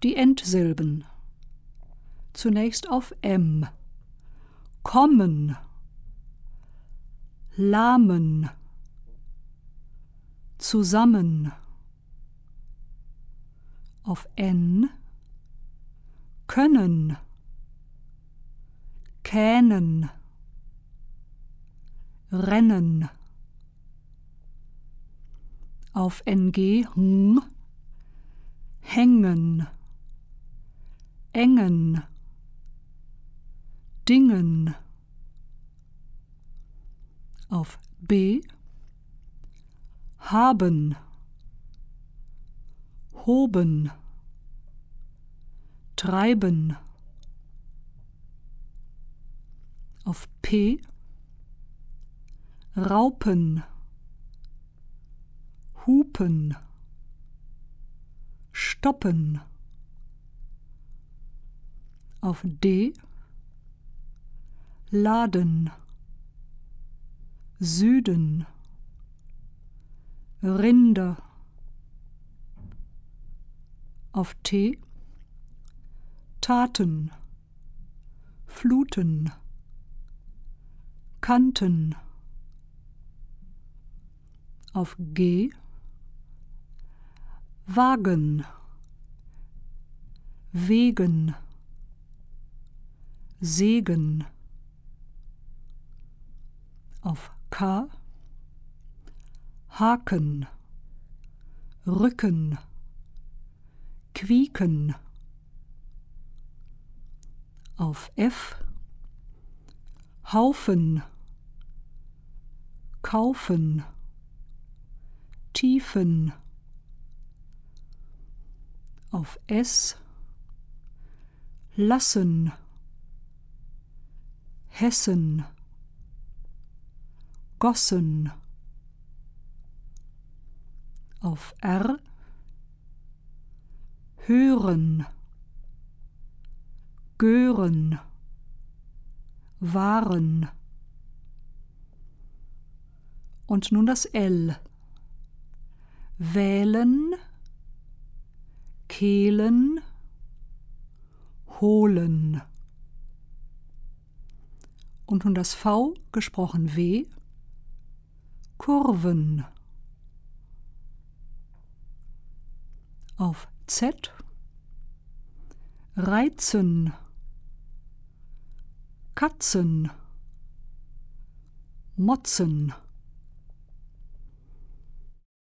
Die Endsilben. Zunächst auf M. Kommen, lahmen, zusammen. Auf N. Können, kähnen, rennen. Auf NG. Hängen, engen, dingen. Auf B. Haben, hoben, treiben. Auf P. Raupen, hupen, stoppen. Auf D. Laden, Süden, Rinder. Auf T. Taten, Fluten, Kanten. Auf G. Wagen, Wegen, Segen. Auf K. Haken, Rücken, quieken. Auf F. Haufen, kaufen, tiefen. Auf S. Lassen, Hessen, gossen. Auf R. Hören, gören, waren. Und nun das L. Wählen, kehlen, holen. Und nun das V, gesprochen W. Kurven. Auf Z. Reizen, Katzen, motzen.